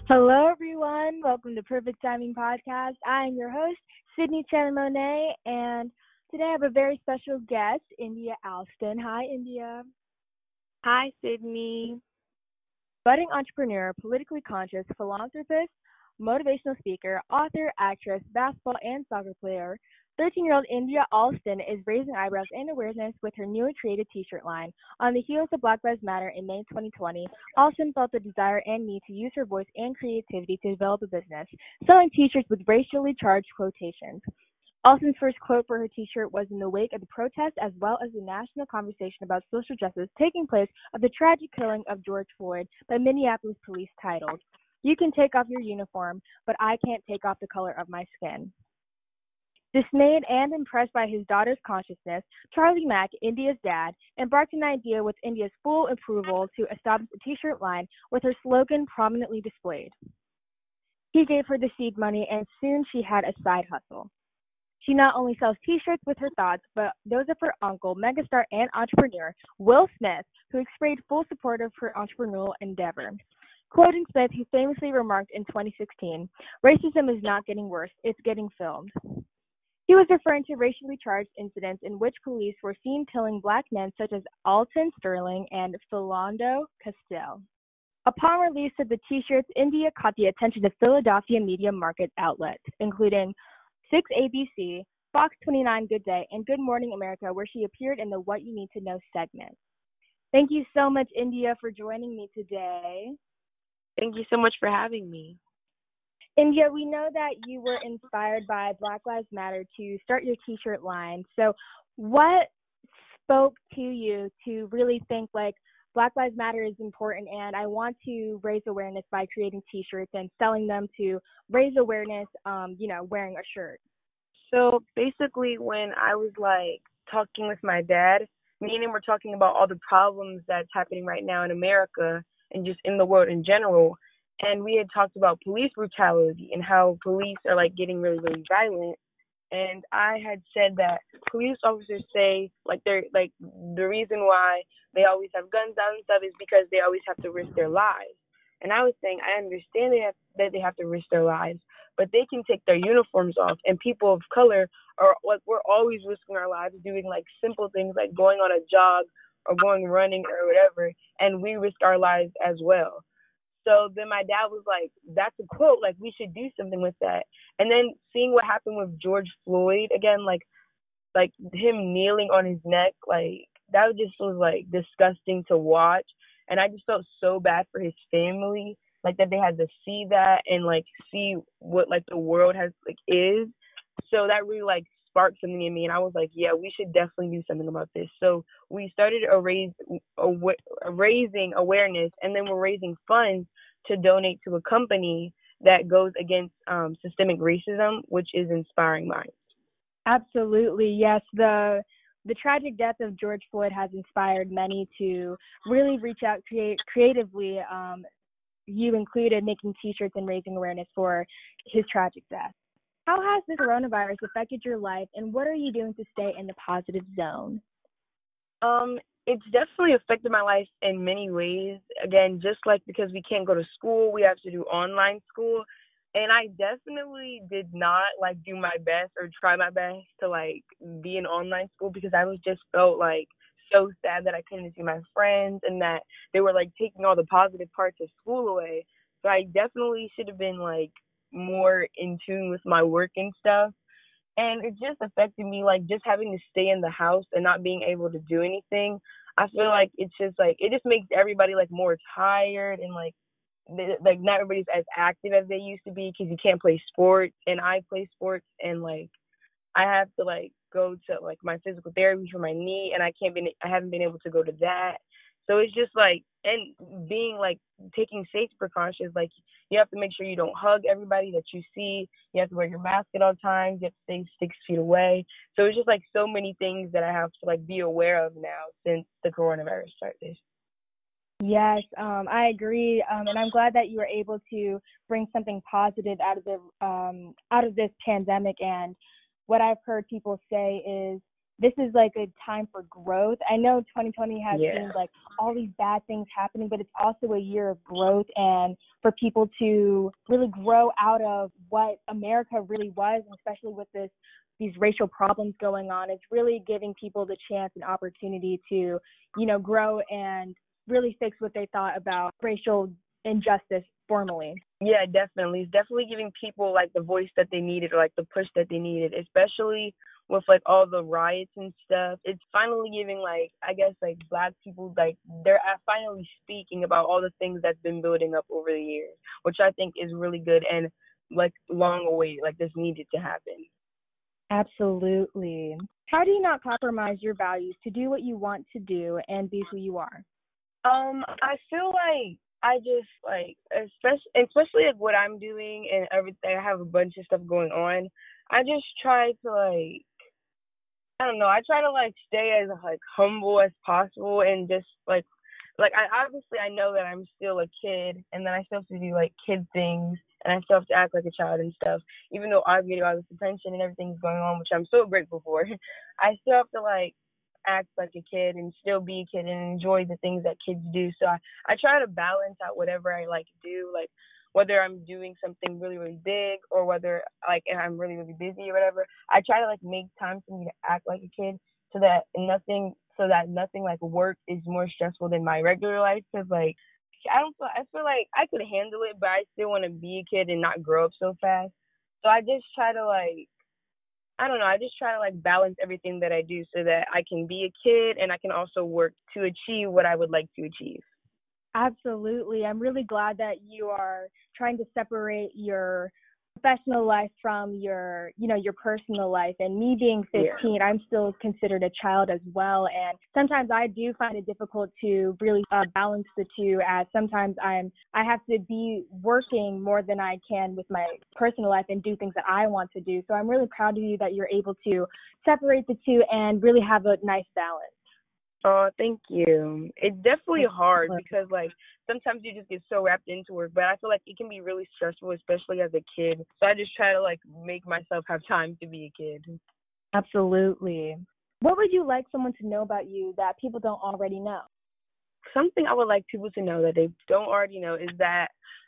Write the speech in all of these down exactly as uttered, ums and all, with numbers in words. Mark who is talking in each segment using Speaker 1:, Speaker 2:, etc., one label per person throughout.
Speaker 1: Hello, everyone. Welcome to Perfect Timing Podcast. I am your host, Sydney Chan Monet, and today I have a very special guest, India Alston. Hi, India.
Speaker 2: Hi, Sydney.
Speaker 1: Budding entrepreneur, politically conscious, philanthropist, motivational speaker, author, actress, basketball, and soccer player, thirteen-year-old India Alston is raising eyebrows and awareness with her newly created t-shirt line. On the heels of Black Lives Matter in May twenty twenty, Alston felt the desire and need to use her voice and creativity to develop a business, selling t-shirts with racially charged quotations. Alston's first quote for her t-shirt was in the wake of the protest as well as the national conversation about social justice taking place of the tragic killing of George Floyd by Minneapolis police titled, "You can take off your uniform, but I can't take off the color of my skin." Dismayed and impressed by his daughter's consciousness, Charlie Mack, India's dad, embarked on an idea with India's full approval to establish a t-shirt line with her slogan prominently displayed. He gave her the seed money, and soon she had a side hustle. She not only sells t-shirts with her thoughts, but those of her uncle, megastar and entrepreneur, Will Smith, who expressed full support of her entrepreneurial endeavor. Quoting Smith, he famously remarked in twenty sixteen, "Racism is not getting worse, it's getting filmed." He was referring to racially charged incidents in which police were seen killing black men such as Alton Sterling and Philando Castile. Upon release of the t-shirts, India caught the attention of Philadelphia media market outlets, including six A B C, Fox twenty-nine Good Day, and Good Morning America, where she appeared in the What You Need to Know segment. Thank you so much, India, for joining me today.
Speaker 2: Thank you so much for having me.
Speaker 1: India, we know that you were inspired by Black Lives Matter to start your t-shirt line. So what spoke to you to really think like Black Lives Matter is important and I want to raise awareness by creating t-shirts and selling them to raise awareness, um, you know, wearing a shirt?
Speaker 2: So basically when I was like talking with my dad, me and him were talking about all the problems that's happening right now in America and just in the world in general. And we had talked about police brutality and how police are like getting really, really violent. And I had said that police officers say like they're like the reason why they always have guns out and stuff is because they always have to risk their lives. And I was saying I understand they have that they have to risk their lives, but they can take their uniforms off. And people of color are like we're always risking our lives doing like simple things like going on a jog or going running or whatever, and we risk our lives as well. So then my dad was like, "That's a quote. Like we should do something with that." And then seeing what happened with George Floyd again, like like him kneeling on his neck, like that just was like disgusting to watch. And I just felt so bad for his family, like that they had to see that and like see what like the world has like is. So that really like sparked something in me, and I was like, yeah, we should definitely do something about this. So we started a raise a, a raising awareness, and then we're raising funds to donate to a company that goes against um, systemic racism, which is Inspiring Minds.
Speaker 1: Absolutely, yes. The the tragic death of George Floyd has inspired many to really reach out create creatively. Um, you included making T-shirts and raising awareness for his tragic death. How has this coronavirus affected your life, and what are you doing to stay in the positive zone?
Speaker 2: Um, it's definitely affected my life in many ways. Again, just like because we can't go to school, we have to do online school. And I definitely did not like do my best or try my best to like be in online school because I was just felt like so sad that I couldn't see my friends and that they were like taking all the positive parts of school away. So I definitely should have been like more in tune with my work and stuff. And it just affected me, like just having to stay in the house and not being able to do anything. I feel like it's just like it just makes everybody like more tired and like they, like not everybody's as active as they used to be because you can't play sports, and I play sports, and like I have to like go to like my physical therapy for my knee, and I can't be I haven't been able to go to that. So it's just like and being like taking safety precautions, like you have to make sure you don't hug everybody that you see. You have to wear your mask at all times. You have to stay six feet away. So it's just like so many things that I have to like be aware of now since the coronavirus started.
Speaker 1: Yes, um, I agree, um, and I'm glad that you were able to bring something positive out of the um, out of this pandemic. And what I've heard people say is this is like a time for growth. I know twenty twenty has
Speaker 2: Yeah.
Speaker 1: seemed like all these bad things happening, but it's also a year of growth and for people to really grow out of what America really was, and especially with this these racial problems going on. It's really giving people the chance and opportunity to, you know, grow and really fix what they thought about racial injustice formally.
Speaker 2: Yeah, definitely. It's definitely giving people like the voice that they needed or like the push that they needed, especially with like all the riots and stuff. It's finally giving like I guess like black people like they're uh, finally speaking about all the things that's been building up over the years, which I think is really good and like long awaited. Like this needed to happen.
Speaker 1: Absolutely. How do you not compromise your values to do what you want to do and be who you are?
Speaker 2: Um, I feel like I just like especially especially like what I'm doing and everything. I have a bunch of stuff going on. I just try to like I don't know. I try to like stay as like humble as possible and just like like I obviously I know that I'm still a kid and that I still have to do like kid things and I still have to act like a child and stuff. Even though I'm getting all this attention and everything's going on, which I'm so grateful for, I still have to like act like a kid and still be a kid and enjoy the things that kids do. So I, I try to balance out whatever I like do, like whether I'm doing something really, really big or whether like if I'm really, really busy or whatever. I try to like make time for me to act like a kid so that nothing so that nothing like work is more stressful than my regular life. Because like I don't feel I feel like I could handle it, but I still want to be a kid and not grow up so fast. So I just try to like I don't know. I just try to like balance everything that I do so that I can be a kid and I can also work to achieve what I would like to achieve.
Speaker 1: Absolutely. I'm really glad that you are trying to separate your professional life from your, you know, your personal life. And me being fifteen, yeah. I'm still considered a child as well. And sometimes I do find it difficult to really uh, balance the two, as sometimes I'm, I have to be working more than I can with my personal life and do things that I want to do. So I'm really proud of you that you're able to separate the two and really have a nice balance.
Speaker 2: Oh, thank you. It's definitely hard because, like, sometimes you just get so wrapped into work, but I feel like it can be really stressful, especially as a kid. So I just try to, like, make myself have time to be a kid.
Speaker 1: Absolutely. What would you like someone to know about you that people don't already know?
Speaker 2: Something I would like people to know that they don't already know is that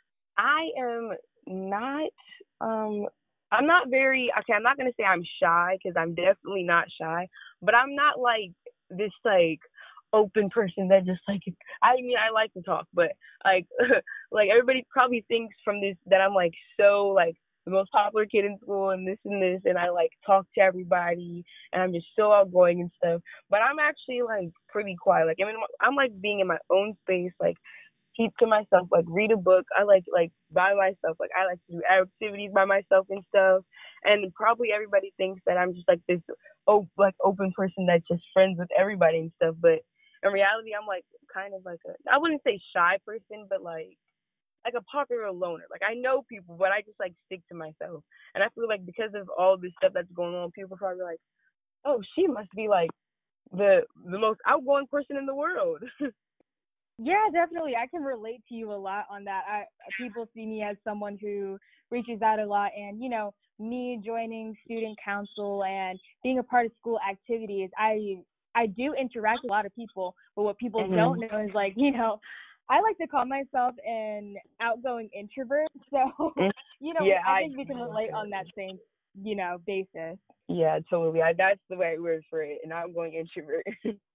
Speaker 2: I am not, um, I'm not very, okay, I'm not going to say I'm shy because I'm definitely not shy, but I'm not, like, this like open person that just like I mean I like to talk, but like like everybody probably thinks from this that I'm like so like the most popular kid in school and this and this and I like talk to everybody and I'm just so outgoing and stuff. But I'm actually like pretty quiet. Like I mean I'm like being in my own space, like keep to myself, like read a book. I like like by myself. Like I like to do activities by myself and stuff. And probably everybody thinks that I'm just like this oh like open person that's just friends with everybody and stuff. But in reality I'm like kind of like a I wouldn't say shy person, but like like a popular loner. Like I know people, but I just like stick to myself. And I feel like because of all this stuff that's going on, people are probably like, oh, she must be like the the most outgoing person in the world.
Speaker 1: Yeah, definitely. I can relate to you a lot on that. I people see me as someone who reaches out a lot, and you know, me joining student council and being a part of school activities, I I do interact with a lot of people, but what people mm-hmm. don't know is like, you know, I like to call myself an outgoing introvert. So, you know,
Speaker 2: yeah,
Speaker 1: I think I, we can relate on that same, you know, basis.
Speaker 2: Yeah, totally. I, that's the right word for it, an outgoing introvert.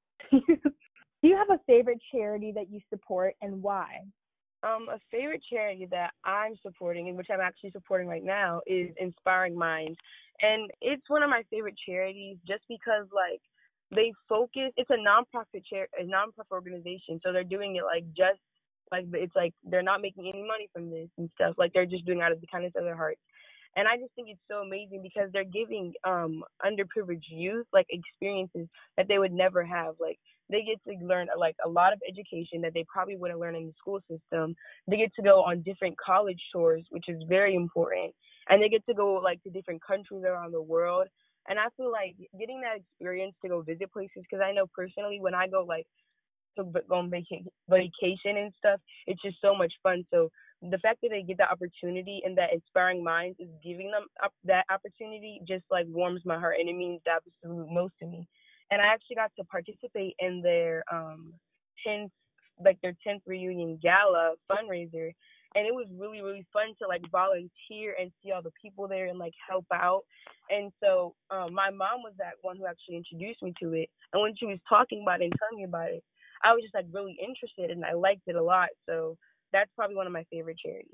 Speaker 1: Do you have a favorite charity that you support and why?
Speaker 2: Um, a favorite charity that I'm supporting, and which I'm actually supporting right now, is Inspiring Minds. And it's one of my favorite charities just because, like, they focus, it's a nonprofit chair, a nonprofit organization. So they're doing it, like, just, like, it's like they're not making any money from this and stuff. Like, they're just doing it out of the kindness of their hearts. And I just think it's so amazing because they're giving um underprivileged youth like experiences that they would never have. Like they get to learn like a lot of education that they probably wouldn't learn in the school system. They get to go on different college tours, which is very important. And they get to go like to different countries around the world. And I feel like getting that experience to go visit places, because I know personally when I go like to go on vaca- vacation and stuff, it's just so much fun. So the fact that they get the opportunity and that Inspiring Minds is giving them up that opportunity just like warms my heart, and it means the absolute most to me. and I actually got to participate in their um tenth like their tenth reunion gala fundraiser, and it was really really fun to like volunteer and see all the people there and like help out. And so um, my mom was that one who actually introduced me to it, and when she was talking about it and telling me about it, I was just like really interested and I liked it a lot. So that's probably one of my favorite charities.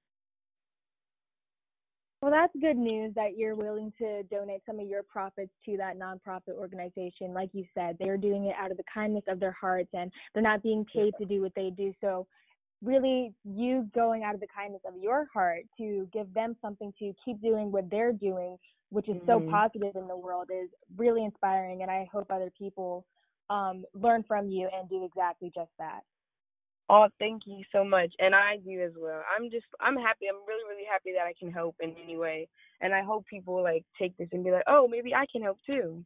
Speaker 1: Well, that's good news that you're willing to donate some of your profits to that nonprofit organization. Like you said, they're doing it out of the kindness of their hearts, and they're not being paid to do what they do. So really, you going out of the kindness of your heart to give them something to keep doing what they're doing, which is so
Speaker 2: Mm-hmm.
Speaker 1: positive in the world, is really inspiring. And I hope other people um, learn from you and do exactly just that.
Speaker 2: Oh, thank you so much. And I do as well. I'm just, I'm happy. I'm really, really happy that I can help in any way. And I hope people like take this and be like, oh, maybe I can help too.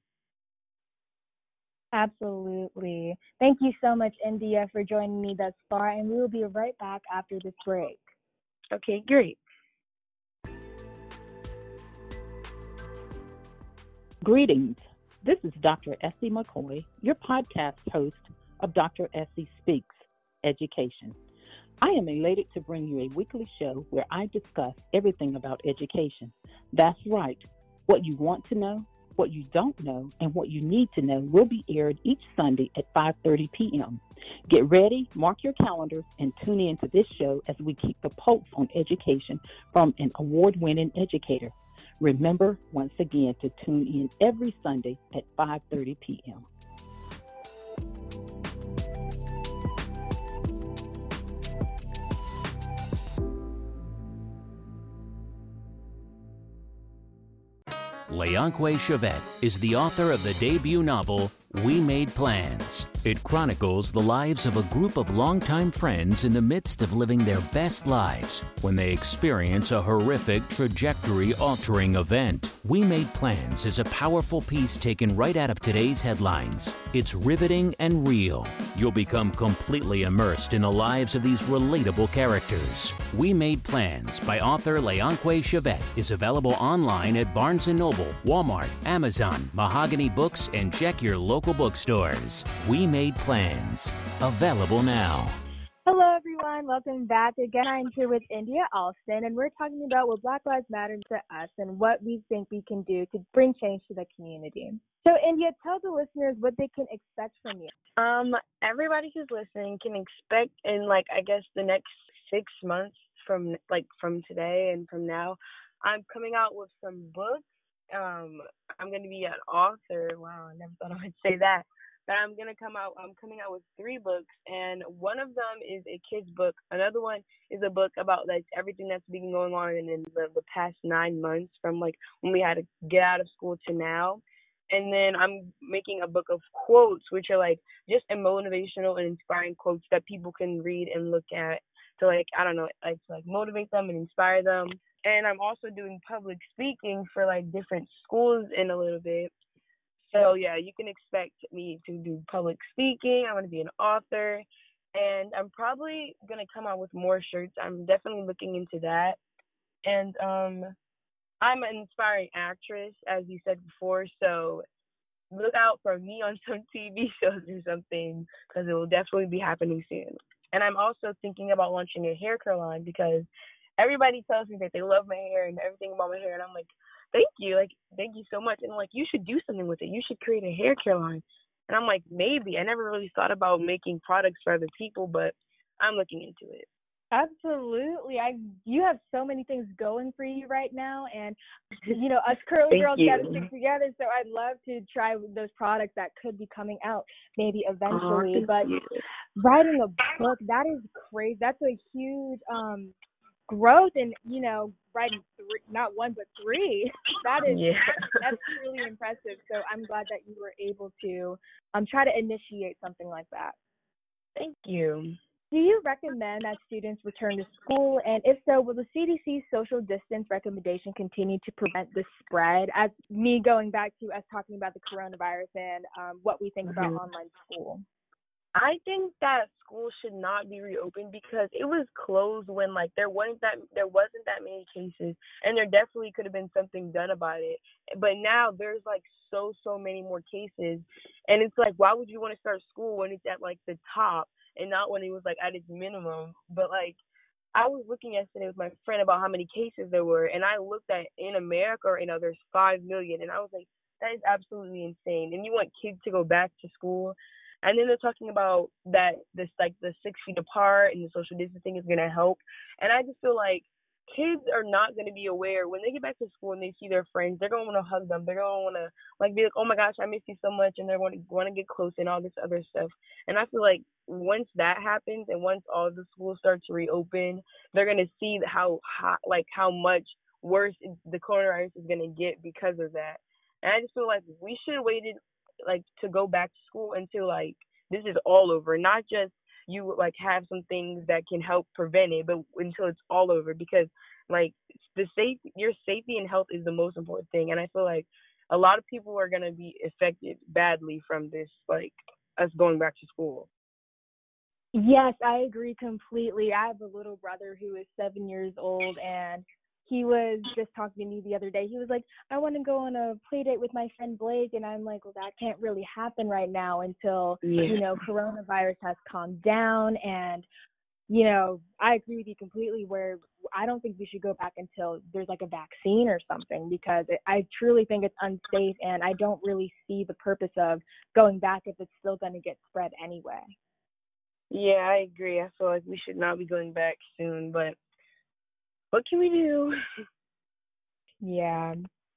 Speaker 1: Absolutely. Thank you so much, India, for joining me thus far. And we will be right back after this break.
Speaker 2: Okay, great.
Speaker 3: Greetings. This is Doctor Essie McCoy, your podcast host of Doctor Essie Speaks Education. I am elated to bring you a weekly show where I discuss everything about education. That's right. What you want to know, what you don't know, and what you need to know will be aired each Sunday at five thirty p.m. Get ready, mark your calendars, and tune in to this show as we keep the pulse on education from an award-winning educator. Remember, once again, to tune in every Sunday at five thirty p.m.
Speaker 4: Leonque Chavette is the author of the debut novel, We Made Plans. It chronicles the lives of a group of longtime friends in the midst of living their best lives when they experience a horrific, trajectory-altering event. We Made Plans is a powerful piece taken right out of today's headlines. It's riveting and real. You'll become completely immersed in the lives of these relatable characters. We Made Plans by author Leonque Chavette is available online at Barnes and Noble, Walmart, Amazon, Mahogany Books, and check your local bookstores. We Made Plans. Available now.
Speaker 1: Hello, everyone. Welcome back. Again, I'm here with India Alston, and we're talking about what Black Lives Matter to us and what we think we can do to bring change to the community. So, India, tell the listeners what they can expect from you.
Speaker 2: Um, everybody who's listening can expect in like I guess the next six months from like from today and from now, I'm coming out with some books. Um, I'm gonna be an author. Wow, I never thought I would say that. But I'm gonna come out. I'm coming out with three books, and one of them is a kid's book. Another one is a book about like everything that's been going on in, in the, the past nine months, from like when we had to get out of school to now. And then I'm making a book of quotes, which are like just a motivational and inspiring quotes that people can read and look at to like I don't know, like to like motivate them and inspire them. And I'm also doing public speaking for like different schools in a little bit. So yeah, you can expect me to do public speaking. I'm going to be an author, and I'm probably going to come out with more shirts. I'm definitely looking into that. And um, I'm an inspiring actress, as you said before, so look out for me on some T V shows or something, because it will definitely be happening soon. And I'm also thinking about launching a hair care line, because everybody tells me that they love my hair and everything about my hair, and I'm like, thank you, like, thank you so much. And like, you should do something with it. You should create a hair care line. And I'm like, maybe. I never really thought about making products for other people, but I'm looking into it.
Speaker 1: Absolutely. I you have so many things going for you right now, and you know, us curly girls
Speaker 2: you.
Speaker 1: got to stick together, so I'd love to try those products that could be coming out maybe eventually.
Speaker 2: Oh,
Speaker 1: but
Speaker 2: you.
Speaker 1: writing a book, that is crazy. That's a huge um growth, and you know, writing three, not one but three. That is
Speaker 2: Yeah.
Speaker 1: that's really impressive. So I'm glad that you were able to um try to initiate something like that.
Speaker 2: Thank you.
Speaker 1: Do you recommend that students return to school? And if so, will the C D C social distance recommendation continue to prevent the spread? As me going back to us talking about the coronavirus and um, what we think
Speaker 2: mm-hmm.
Speaker 1: about online school.
Speaker 2: I think that school should not be reopened because it was closed when like there wasn't that there wasn't that many cases, and there definitely could have been something done about it. But now there's like so so many more cases, and it's like why would you want to start school when it's at like the top and not when it was like at its minimum? But like I was looking yesterday with my friend about how many cases there were, and I looked at in America right now there's five million, and I was like, that is absolutely insane. And you want kids to go back to school, and then they're talking about that this like the six feet apart and the social distancing is gonna help, and I just feel like kids are not gonna be aware when they get back to school and they see their friends, they're gonna want to hug them, they're gonna want to like be like, oh my gosh, I miss you so much, and they're going to want to get close and all this other stuff. And I feel like once that happens and once all the schools start to reopen, they're gonna see how hot, like how much worse the coronavirus is gonna get because of that. And I just feel like we should have waited like to go back to school until like this is all over, not just you like have some things that can help prevent it, but until it's all over because like the safe your safety and health is the most important thing. And I feel like a lot of people are gonna be affected badly from this, like us going back to school.
Speaker 1: Yes, I agree completely. I have a little brother who is seven years old, and he was just talking to me the other day. He was like, I want to go on a play date with my friend Blake. And I'm like, well, that can't really happen right now until,
Speaker 2: Yeah.
Speaker 1: you know, coronavirus has calmed down. And, you know, I agree with you completely where I don't think we should go back until there's like a vaccine or something because it, I truly think it's unsafe. And I don't really see the purpose of going back if it's still going to get spread anyway.
Speaker 2: Yeah, I agree. I feel like we should not be going back soon, but what can we do?
Speaker 1: Yeah.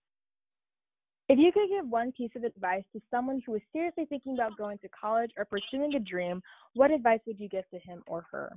Speaker 1: If you could give one piece of advice to someone who is seriously thinking about going to college or pursuing a dream, what advice would you give to him or her?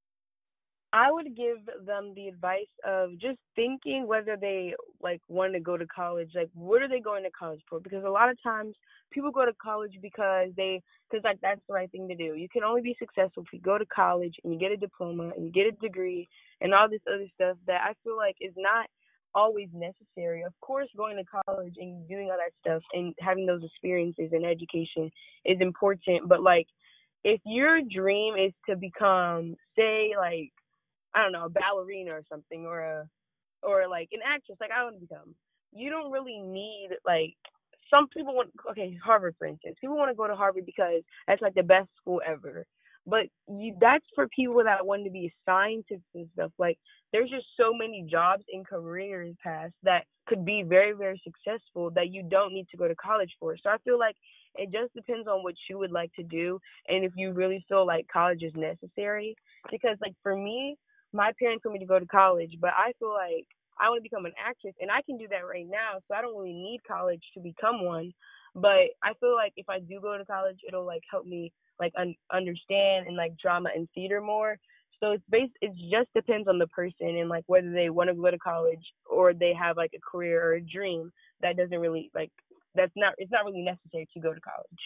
Speaker 2: I would give them the advice of just thinking whether they like want to go to college. Like, what are they going to college for? Because a lot of times people go to college because they, because like that's the right thing to do. You can only be successful if you go to college and you get a diploma and you get a degree and all this other stuff that I feel like is not always necessary. Of course, going to college and doing all that stuff and having those experiences and education is important. But like, if your dream is to become, say, like I don't know, a ballerina or something, or a, or like an actress, like I want to become. You don't really need like some people want. Okay, Harvard for instance, people want to go to Harvard because that's like the best school ever. But you, that's for people that want to be scientists and stuff. Like there's just so many jobs and careers paths that could be very very successful that you don't need to go to college for. So I feel like it just depends on what you would like to do and if you really feel like college is necessary. Because like for me, my parents want me to go to college, but I feel like I want to become an actress, and I can do that right now, so I don't really need college to become one. But I feel like if I do go to college, it'll like help me like un- understand and like drama and theater more. So it's based. It just depends on the person and like whether they want to go to college or they have like a career or a dream that doesn't really like that's not. It's not really necessary to go to college.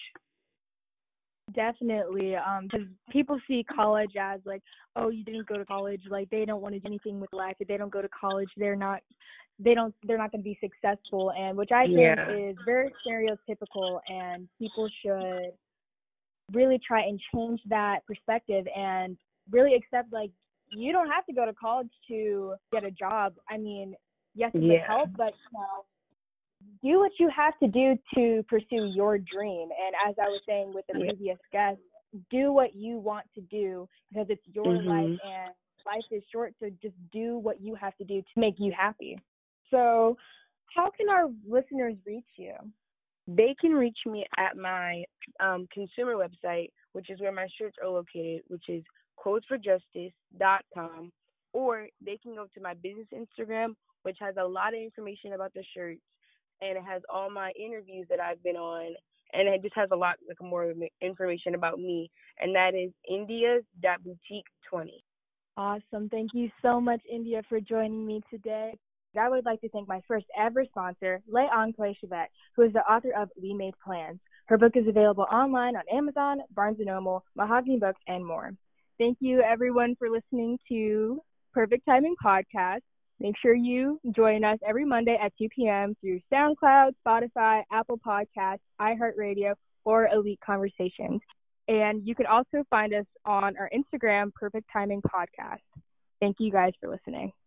Speaker 1: Definitely, um, because people see college as like, oh, you didn't go to college, like they don't want to do anything with life. If they don't go to college, they're not, they don't, they're not going to be successful, and which I think
Speaker 2: Yeah.
Speaker 1: is very stereotypical, and people should really try and change that perspective and really accept like you don't have to go to college to get a job. I mean, yes, it would
Speaker 2: Yeah.
Speaker 1: help, but you know, do what you have to do to pursue your dream. And as I was saying with the
Speaker 2: Yeah.
Speaker 1: previous guest, do what you want to do because it's your life
Speaker 2: Mhm.
Speaker 1: and life is short. So just do what you have to do to make you happy. So how can our listeners reach you?
Speaker 2: They can reach me at my um, consumer website, which is where my shirts are located, which is quotes for justice dot com, or they can go to my business Instagram, which has a lot of information about the shirts, and it has all my interviews that I've been on, and it just has a lot like more information about me, and that is indias dot boutique twenty.
Speaker 1: Awesome. Thank you so much, India, for joining me today. I would like to thank my first ever sponsor, Leon Clay Chevette, who is the author of We Made Plans. Her book is available online on Amazon, Barnes and Noble, Mahogany Books, and more. Thank you, everyone, for listening to Perfect Timing Podcast. Make sure you join us every Monday at two p.m. through SoundCloud, Spotify, Apple Podcasts, iHeartRadio, or Elite Conversations. And you can also find us on our Instagram, Perfect Timing Podcast. Thank you guys for listening.